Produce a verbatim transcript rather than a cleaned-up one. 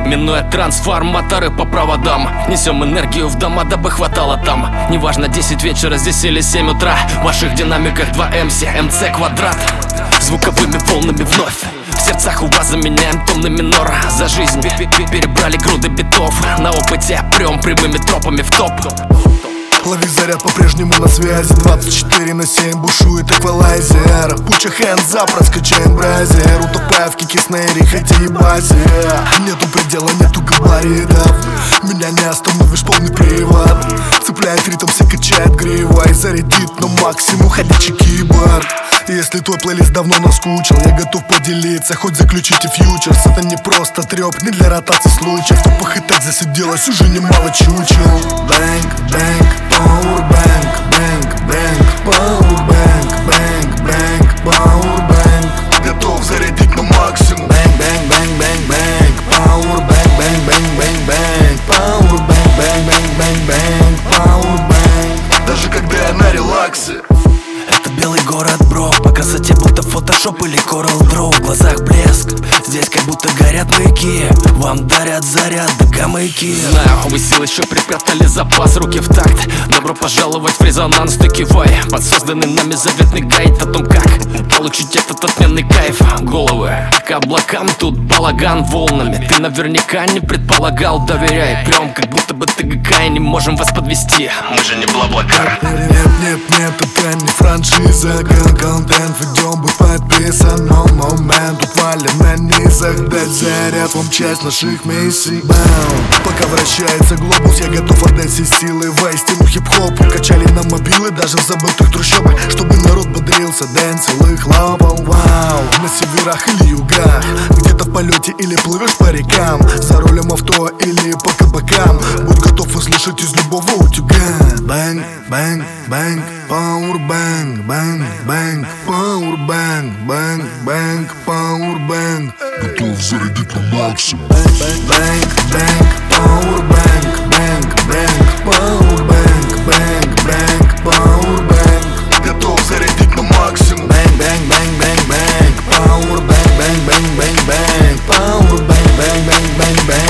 минуя трансформаторы по проводам. Несем энергию в дома, дабы хватало там. Неважно, десять вечера здесь или семь утра. В ваших динамиках два эм си, эм цэ квадрат. Звуковыми волнами вновь в сердцах у вас заменяем томный минор. За жизнь перебрали груды битов. На опыте прем прямыми тропами в топ. Лови заряд, по-прежнему на связи. Двадцать четыре на семь бушует эквалайзер. Пуча hands up, раскачаем бразер. Утопая в кике, снэре, хотя и базе. Нету предела, нету габаритов. Меня не остановишь, полный привод. Цепляет ритм, все качает гривой. Зарядит на максимум ходячий киборг. Если твой плейлист давно наскучил, я готов поделиться, хоть заключите фьючерс. Это не просто трёп, не для ротации случаев. В тупых и так засиделось уже немало чучел. Бэнк, бэнк, пауэрбэнк, бэнк, бэнк, пауэрбэнк, бэнк, бэнк, пауэрбэнк. Готов зарядить на максимум. Бэнк, бэнк, бэнк, бэнк, бэнк, пауэрбэнк, бэнк, бэнк, бэнк, бэнк, пауэрбэнк, бэнк, бэнк, бэнк, бэнк, пауэрбэнк. Даже когда я на релаксе. Это белый город, бро, по красоте будто фотошоп или Corel Draw. В глазах блеск, здесь как будто горят маяки. Вам дарят заряд, да маяки. Знаю, вы сил еще припрятали запас, руки в такт. Добро пожаловать в резонанс, ты кивай. Под созданный нами заветный гайд о том, как получить этот отменный кайф. Головы к облакам, тут балаган волнами. Ты наверняка не предполагал, доверяй. Прям как будто бы ты ГК и не можем вас подвести. Мы же не Блаблакар. Нет, нет, нет, это не франшиза. Контент ведем, быть подписан. Но момент тут валим на низах. Дать заряд вам часть наших миссий. Бэм. Пока вращается глобус, я готов отдать все силы в стену хип-хопу. Качали на мобилы даже в забытых трущобах, чтобы народ бодрился, дэнсил и хлопал. Вау, на северах или югах, где-то в полете или плывешь по рекам, за рулем авто или по кабакам. Будь готов услышать из любого утюга. Бэнг, бэнг, бэнг, пауэрбэнк, бэнг, бэнг, пауэрбэнк, бэнг, бэнг, пауэрбэнк. Готов зарядить на максимум. Бэнг, бэнг, бэнг, пауэрбэнк, бэнг, бэнг, пауэрбэнк, бэнг, бэнг, пауэрбэнк. Готов зарядить на максимум. Бэнг, бэнг, бэнг, бэнг, бэнг, пауэрбэнк, бэнг, бэнг, бэнг, бэнг, пауэрбэнк, бэнг, бэнг, бэнг, бэнг.